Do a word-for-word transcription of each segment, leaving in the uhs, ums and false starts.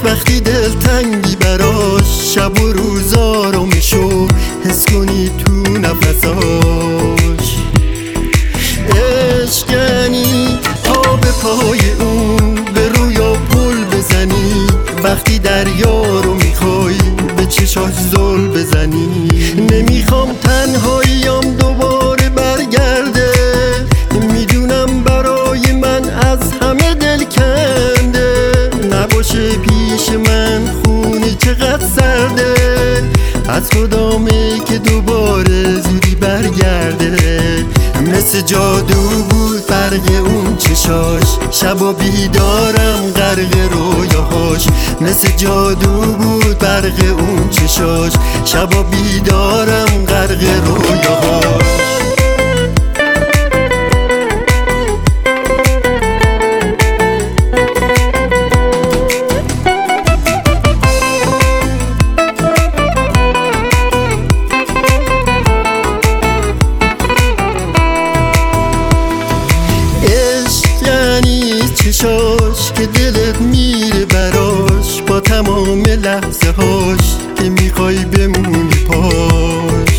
وقتی دلتنگی براش، شب و روز آرامشو حس کنی تو نفساش. عشق یعنی پا به پای اون به رویا پل بزنی، وقتی دریا رو میخوای به چشاش زل بزنی. نمیخوام تنهاییم دوباره برگرده، میدونم برای من از همه دل کنده. نباشه پیش من خونی چقدر سرده، از خدامه که دوباره زودی برگرده. مثل جادو بود فرق اون چشاش، شب و بیدارم غرق رویاهاش. مثل جادو بود فرق اون چشاش، شب و بیدارم غرق رویاهاش. چشاش که دلت میره براش، با تمام لحظه هاش که میخوای بمونی پاش.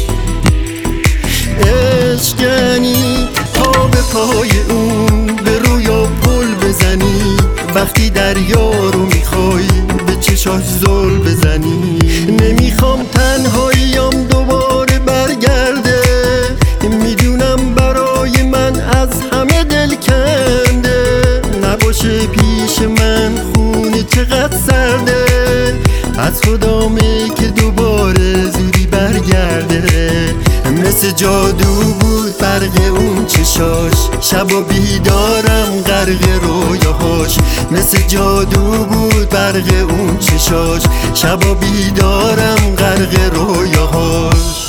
عشق یعنی پا به پای اون به رویا پل بزنی، وقتی دریا رو میخوای به چشاش زل بزنی. نمیخوام تنهاییم دوباره برگرده، میدونم برای من از همه دل کنده. نباشه پیش من خونی چقدر سرده، از خدامه که دوباره زودی برگرده. مثل جادو بود فرق اون چشاش، شب و بیدارم غرق رویاهاش. مثل جادو بود فرق اون چشاش، شب و بیدارم غرق رویاهاش.